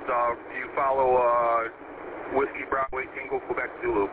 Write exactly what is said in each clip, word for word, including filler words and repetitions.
Uh, you follow uh, Whiskey Bravo eight Tango Quebec Zulu.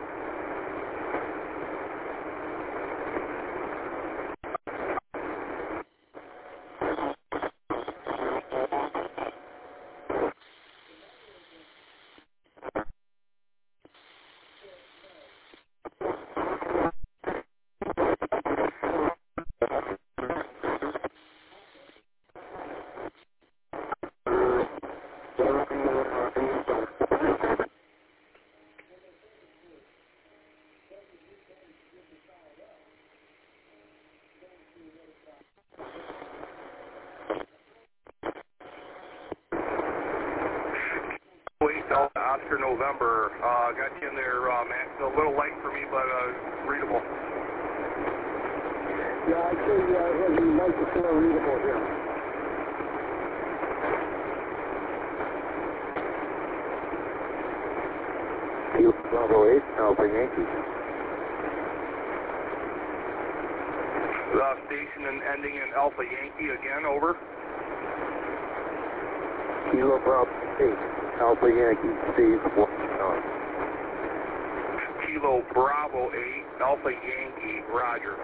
eight Delta Oscar November. Uh, got you in there, uh, Max. A little light for me, but uh, readable. Yeah, I'd say uh, it'd be light to still readable here. Kilo Bravo eight, Alpha Yankee. Uh, station and ending in Alpha Yankee again, over. Kilo Bravo eight, Alpha Yankee, Steve, one on. Kilo Bravo eight, Alpha Yankee, roger.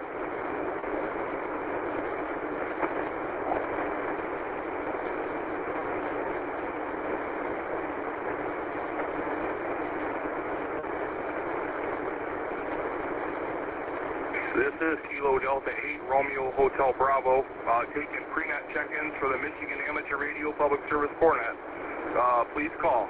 This is Kilo Delta eight, Romeo Hotel Bravo, uh, taking pre-net check-ins for the Michigan Amateur Radio Public Service CoreNet. Uh, please call.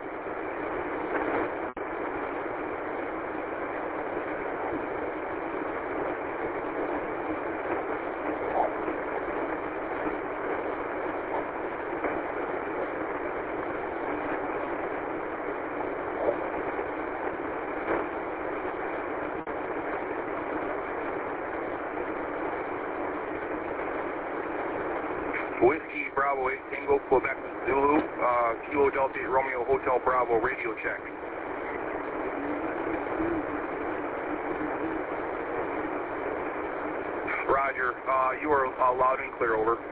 Whiskey Bravo eight Tango Quebec Zulu, uh, Kilo Delta eight Romeo Hotel Bravo, radio check. Roger, uh, you are uh, loud and clear, over.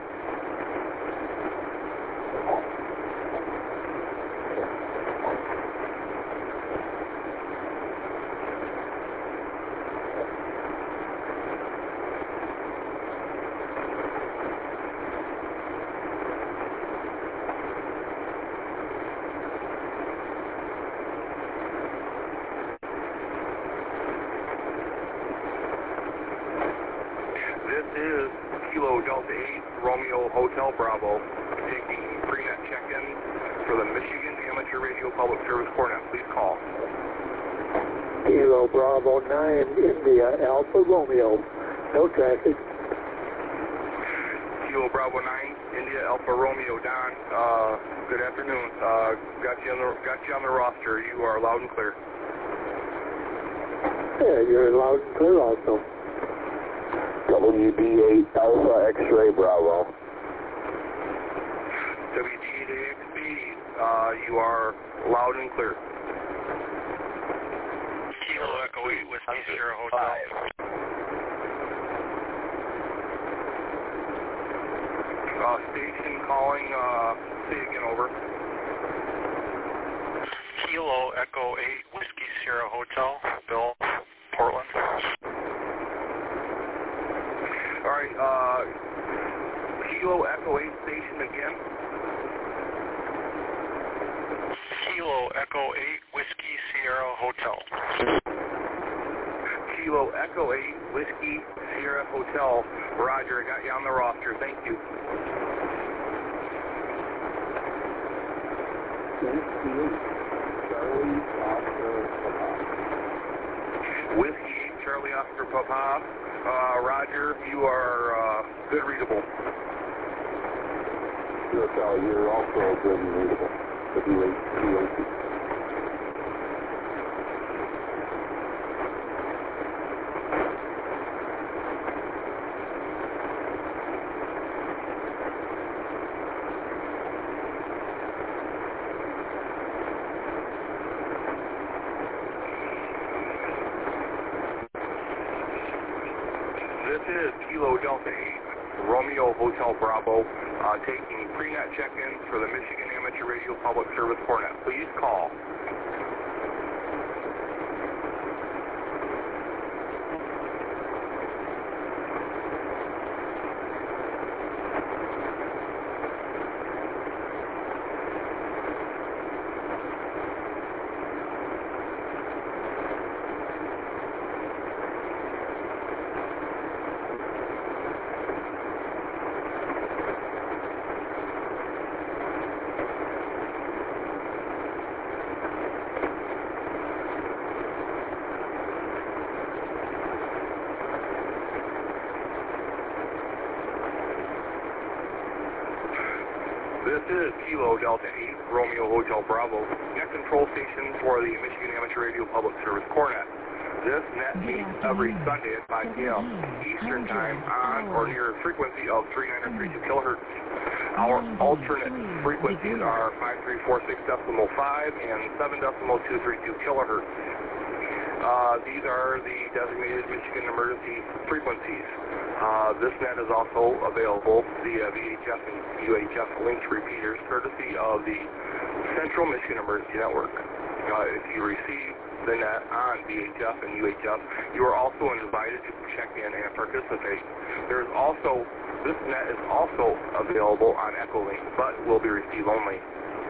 This is Kilo Delta eight, Romeo Hotel Bravo, taking pre-net check-in for the Michigan Amateur Radio Public Service CoreNet. Please call. Kilo Bravo nine, India, Alpha Romeo. No traffic. Kilo Bravo nine, India Alpha Romeo, Don. Uh, good afternoon. Uh, got you on the got you on the roster. You are loud and clear. Yeah, you're loud and clear also. W D eight, Alpha X-Ray Bravo. W D eight A X B, uh, you are loud and clear. Kilo Echo eight, Whiskey Sierra Hotel. Uh, station calling, uh, say again, over. Kilo Echo eight, Whiskey Sierra Hotel, Bill, Portland. Alright, uh, Kilo Echo eight station again. Kilo Echo eight, Whiskey Sierra Hotel. Kilo Echo eight, Whiskey Sierra Hotel. Roger, I got you on the roster. Thank you. Whiskey eight, Charlie Oscar Papa. Uh, Roger, you are uh, good readable. Yes, uh, you're also good and readable. W eight T O T. This is Kilo Delta eight, Romeo Hotel Bravo, uh, taking pre-net check-ins for the Michigan Amateur Radio Public Service Cornet. Please call. This is Kilo Delta eight, Romeo Hotel Bravo, net control station for the Michigan Amateur Radio Public Service Cornet. This net meets every Sunday at five p m Eastern Time on or near a frequency of three nine three two kilohertz. Our alternate frequencies are five three four six point five and seven point two three two kilohertz. Uh, these are the designated Michigan emergency frequencies. Uh, this net is also available via V H F and U H F linked repeaters, courtesy of the Central Michigan Emergency Network. Uh, if you receive the net on V H F and U H F, you are also invited to check in and participate. There is also, this net is also available on Echolink, but will be receive only.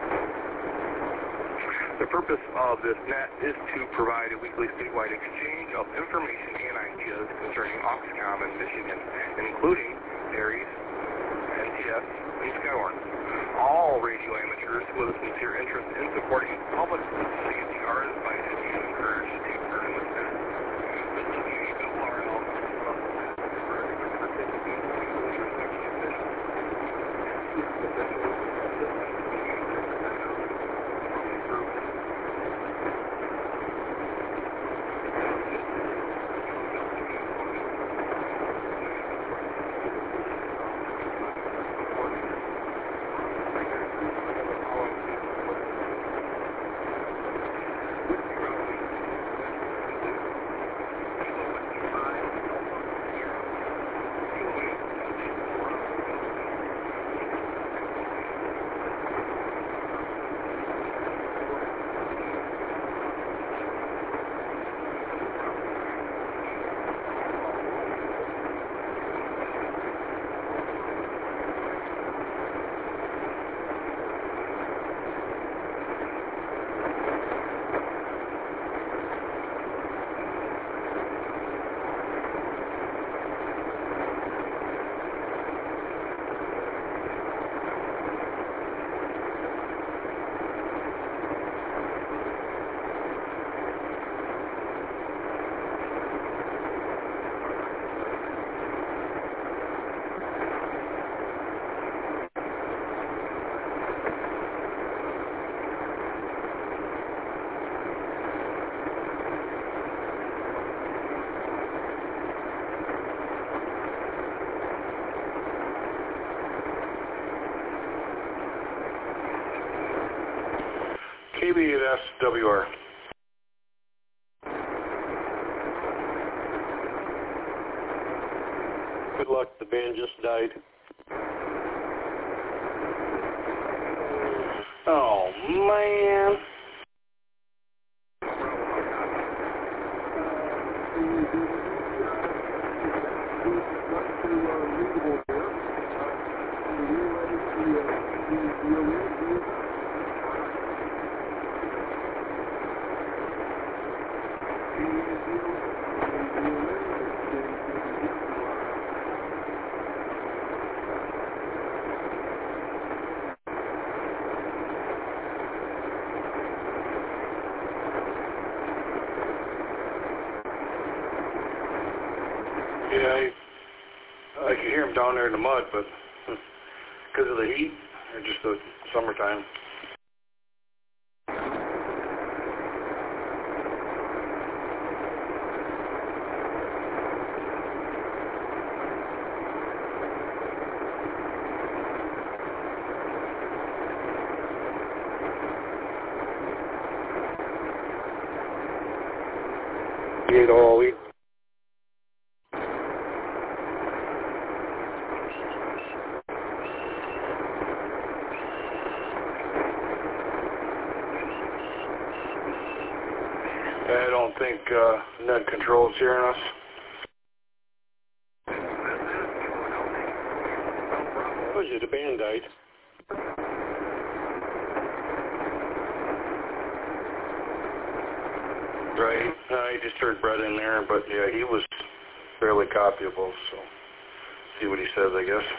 The purpose of this net is to provide a weekly statewide exchange of information and ideas concerning Oxcom in Michigan, including Aries, N T S, and Skywarn. All radio amateurs with a sincere interest in supporting public safety are invited and encouraged to take part in this net. This is the W R L for everyone participating in the intersection officials. K B eight S W R. Good luck, the band just died. Oh, man. Yeah, I, I can hear them down there in the mud, but because of the heat or just the summertime. Eight all week. think uh, net control's hearing us. Was it a Band-Aid? Right. Uh, I just heard Brett in there, but yeah, he was fairly copyable, so see what he says, I guess.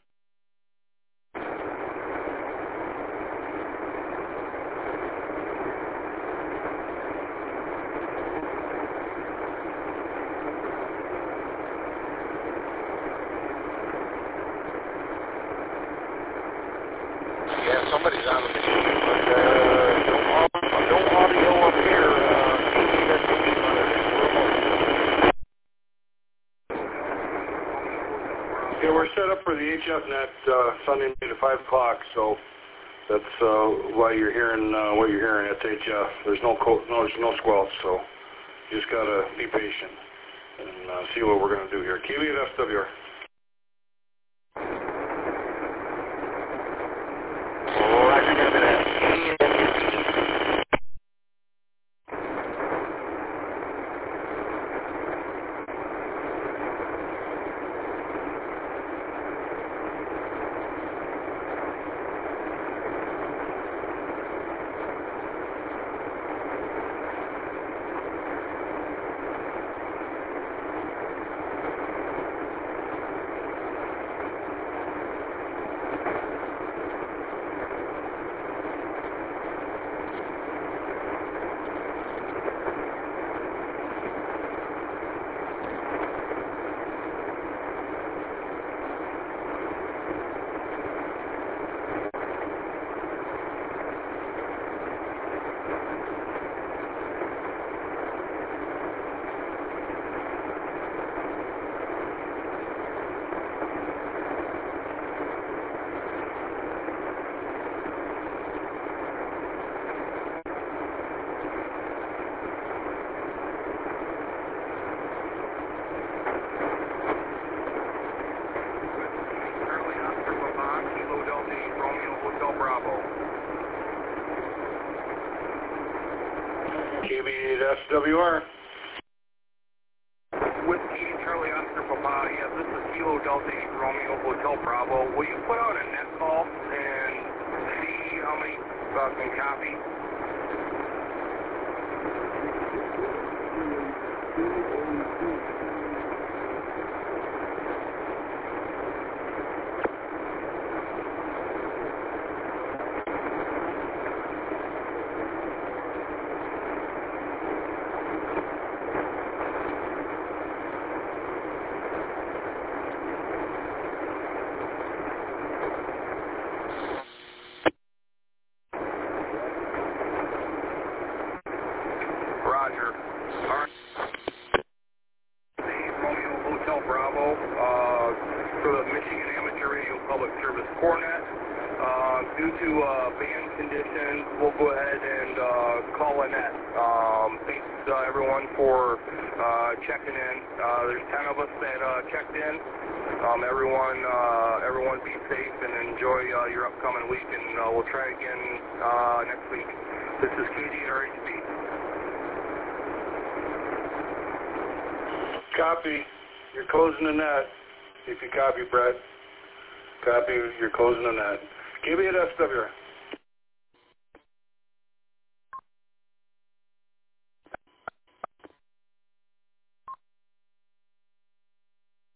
Yeah, somebody's on the machine, but uh, no, au- no audio up here. Uh, that's what we wanted in remote. Yeah, we're set up for the H F net uh, Sunday night at five o'clock, so that's uh, why you're hearing uh, what you're hearing. It's H F. There's no co- no there's no squelch, so you just gotta be patient and uh, see what we're gonna do here. K B at S W R. Roger, got that. K B at S W R. Whiskey Charlie Oscar Papa, yeah, this is Kilo Delta eight Romeo Hotel Bravo. Will you put out a net call and see how many uh, can copy? Roger. All right. The Romeo Hotel Bravo uh, for the Michigan Amateur Radio Public Service Cornet. Uh, due to uh, band conditions, we'll go ahead and uh, call Annette. Um, thanks uh, everyone for uh, checking in. Uh, there's ten of us that uh, checked in. Um, everyone, uh, everyone be safe and enjoy uh, your upcoming week, and uh, we'll try again uh, next week. This is Katie at R H B. Copy. You're closing the net. If you copy, Brett. Copy. You're closing the net. K B at S W R.